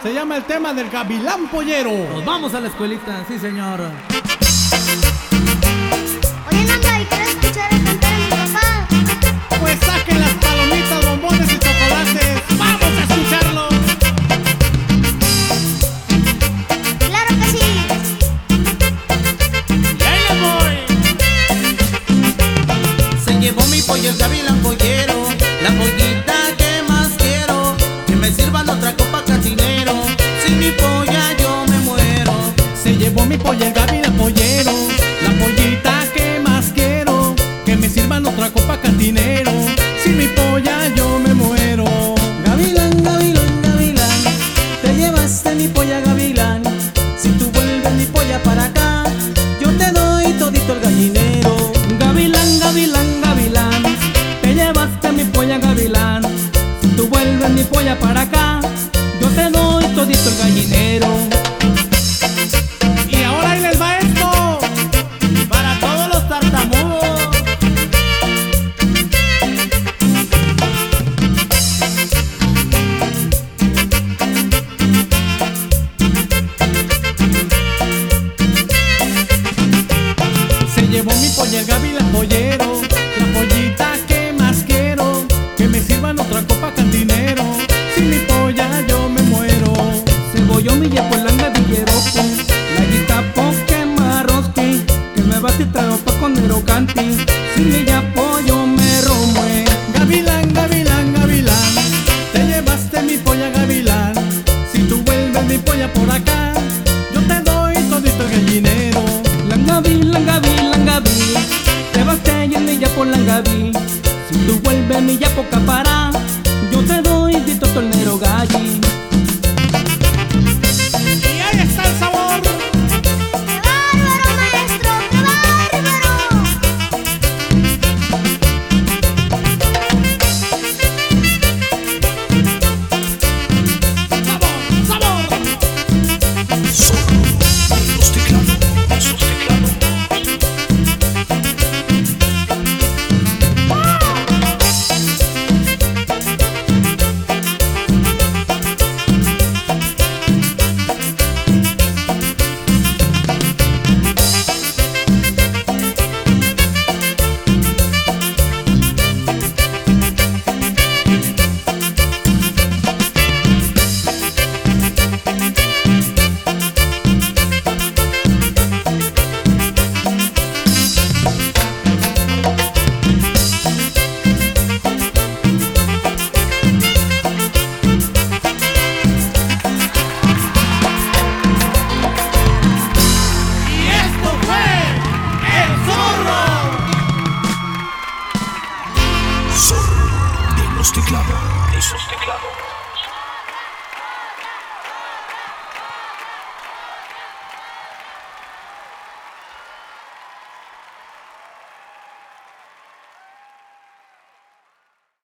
Se llama el tema del Gavilán Pollero. Nos vamos a la escuelita, sí señor. Oye, Nanga, ¿y quieres escuchar el cantar a mi papá? Pues saquen las palomitas, bombones y chocolates. ¡Vamos a escucharlo! ¡Claro que sí! ¡Y ahí les voy! Se llevó mi pollo el Gavilán Pollero, la pollita que más quiero. Que me sirvan otra copa cantinero, sin mi polla yo me muero. Se llevó mi polla el Gavilán Pollero, la pollita que más quiero. Que me sirvan otra copa cantinero, sin mi polla yo me muero. Gavilán, Gavilán, Gavilán, te llevaste mi polla Gavilán. Si tú vuelves mi polla para acá, yo te doy todito el gallinero. Gavilán, Gavilán, Gavilán, te llevaste mi polla Gavilán. Si tú vuelves mi polla para acá, yo te doy todito el gallinero. Y ahora ahí les va esto, Para todos los tartamudos. se llevó mi polla el Gavilán Pollero, la pollita que más quiero. Que me sirvan otra copa cantinero, sin mi polla yo me muero. Cebollón mi yepolanga villeroco, la guitapo que marrosque, que me bate trago pa' con canti, sin mi yapollo me romue. Gavilán, Gavilán, Gavilán, te llevaste mi polla Gavilán. Si tú vuelves mi polla por acá,